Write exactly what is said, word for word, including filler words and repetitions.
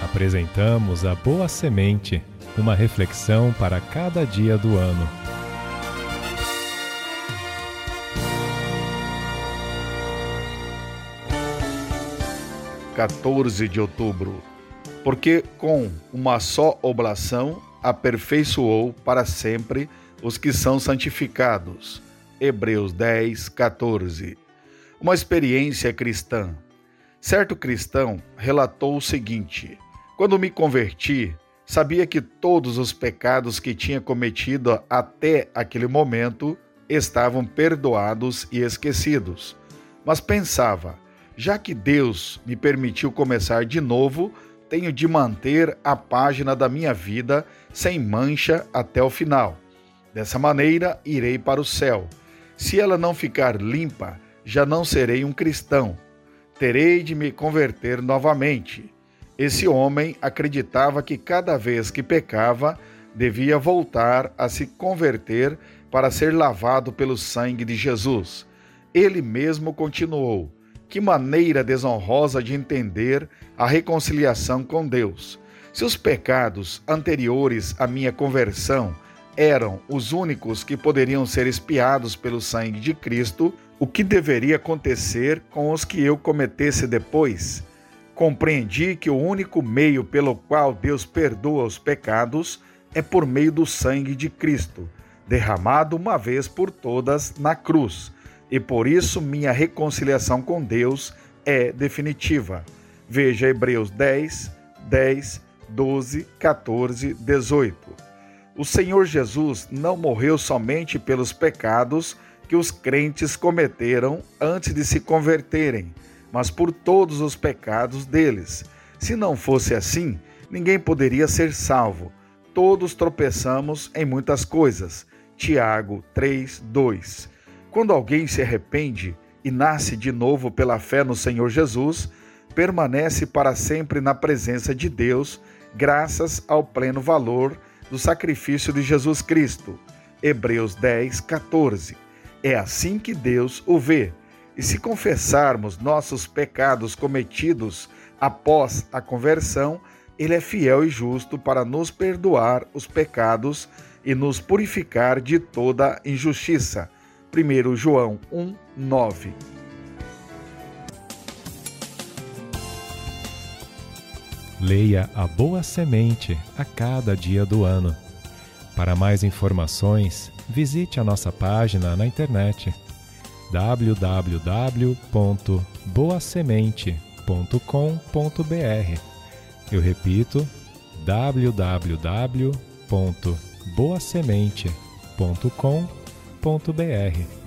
Apresentamos a Boa Semente, uma reflexão para cada dia do ano. quatorze de outubro. Porque com uma só oblação aperfeiçoou para sempre os que são santificados. Hebreus dez, quatorze. Uma experiência cristã. Certo cristão relatou o seguinte: quando me converti, sabia que todos os pecados que tinha cometido até aquele momento estavam perdoados e esquecidos. Mas pensava, já que Deus me permitiu começar de novo, tenho de manter a página da minha vida sem mancha até o final. Dessa maneira, irei para o céu. Se ela não ficar limpa, já não serei um cristão. Terei de me converter novamente. Esse homem acreditava que cada vez que pecava, devia voltar a se converter para ser lavado pelo sangue de Jesus. Ele mesmo continuou: que maneira desonrosa de entender a reconciliação com Deus. Se os pecados anteriores à minha conversão eram os únicos que poderiam ser expiados pelo sangue de Cristo, o que deveria acontecer com os que eu cometesse depois? Compreendi que o único meio pelo qual Deus perdoa os pecados é por meio do sangue de Cristo, derramado uma vez por todas na cruz. E por isso minha reconciliação com Deus é definitiva. Veja Hebreus dez, dez, doze, quatorze, dezoito. O Senhor Jesus não morreu somente pelos pecados que os crentes cometeram antes de se converterem, mas por todos os pecados deles. Se não fosse assim, ninguém poderia ser salvo. Todos tropeçamos em muitas coisas. Tiago três, dois. Quando alguém se arrepende e nasce de novo pela fé no Senhor Jesus, permanece para sempre na presença de Deus, graças ao pleno valor do sacrifício de Jesus Cristo. Hebreus dez, quatorze. É assim que Deus o vê. E se confessarmos nossos pecados cometidos após a conversão, Ele é fiel e justo para nos perdoar os pecados e nos purificar de toda injustiça. primeiro João um, nove. Leia a Boa Semente a cada dia do ano. Para mais informações, visite a nossa página na internet w w w ponto boa semente ponto com ponto b r. Eu repito, w w w ponto boa semente ponto com ponto b r.